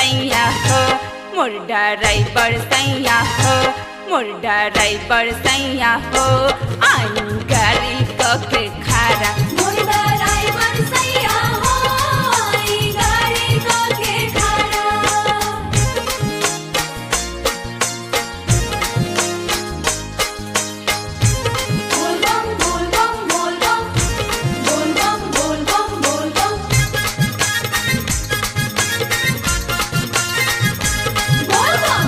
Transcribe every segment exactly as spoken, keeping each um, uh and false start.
सैया हो मोर ड्राइवर सैया हो मोर ड्राइवर सैया हो आई गाड़ी के खारा मोर ड्राइवर सैया हो आई गाड़ी के खारा बोल बम बोल बम बोल बम बोल बम बोल बम बोल बम बोल बम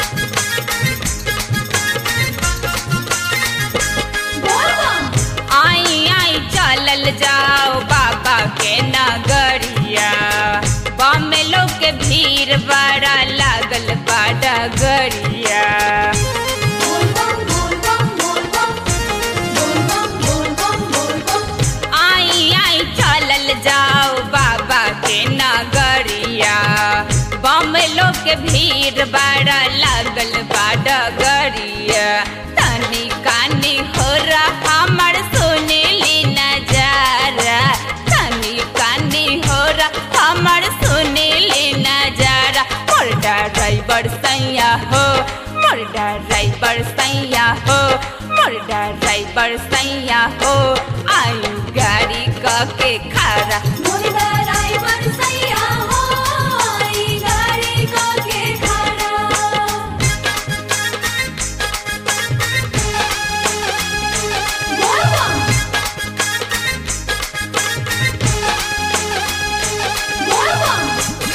बोल बम आई आई चलल जाओ बाबा के नगरिया बम लोग के भीड़ बड़ा लागल बा डगरिया बोल बम बोल बम बोल बम बोल बम बोल बम बोल बम आई आई चलल जाओ बाबा के नगरिया बम लोग के भीड़ बड़ा लागल बा डगरिया तनी कानी हो रहा हमर सुनीली नजारा तनी कानी हो रहा हमर सुनीली नजारा मोर ड्राइवर सैया हो मोर ड्राइवर सैया हो मोर ड्राइवर सैया हो आई गाड़ी के खारा मोर ड्राइवर सैया हो आई गाड़ी के खारा बोल बम बोल बम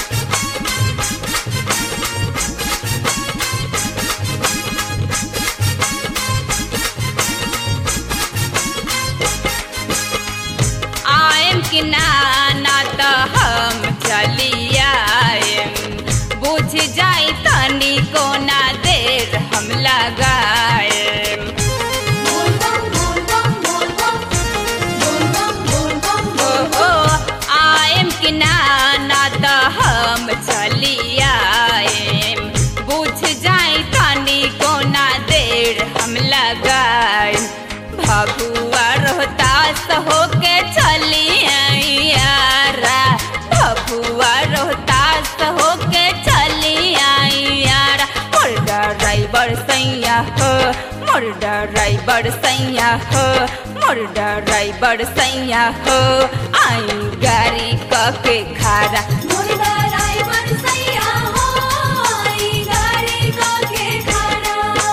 आएम कि ना ना तो हम चली आएम बुझ जाई तनी कोना देर हम लगाएम बोल बम बोल बम बोल बम बोल बम बोल बम ओ बोल हो आएम कि ना ना तो हम चली आएम बुझ जाई तनी कोना देर हम लगाएम भगुआ रोहतास होके चली आई यारा भगुआ रोहतास होके चली आई यारा मोर ड्राइवर सैया हो मोर ड्राइवर सैया हो मोर ड्राइवर सैया हो आई गाड़ी के खारा मोर ड्राइवर सैया हो आई गाड़ी के खारा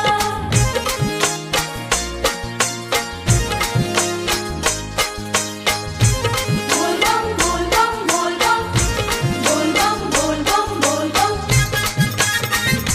बोल बम बोल बम बोल बम बोल बम बोल बम बोल बम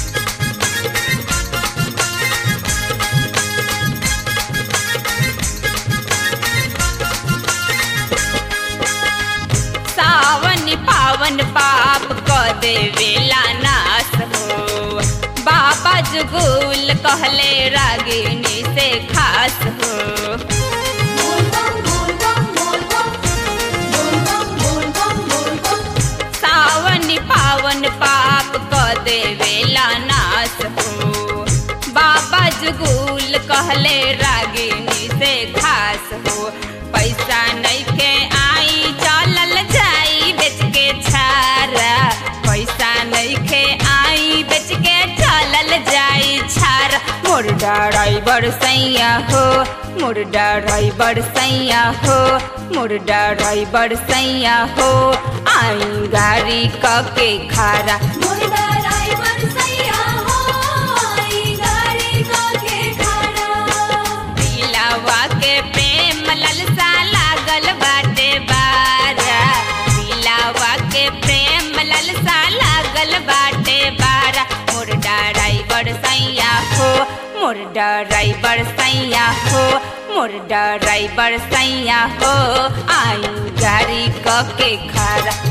सावन पावन पाप क देवेला नाश हो बाबा जुगुल कहले रागिनी से खास हो बोल बम बोल बम बोल बम बोल बम बोल बम बोल बम सावन पावन पाप क देवेला नाश हो बाबा जुगुल कहले रागिनी से खास हो पैसा नइखे आई चलल जाई बेच के छारा पैसा नइखे आई बेच के चलल जाई छारा मोर ड्राइवर सैया हो मोर ड्राइवर सैया हो मोर ड्राइवर सैया हो आई गाड़ी के खारा मोर ड्राइवर सैया हो आई गाड़ी के खारा दिलावा के प्रेम ललसा लागल बाटे बारा दिलावा के प्रेम ललसा लागल बाटे बारा मोर ड्राइवर सैया हो मोर ड्राइवर सैया हो मोर ड्राइवर सैया हो आई गाड़ी के खारा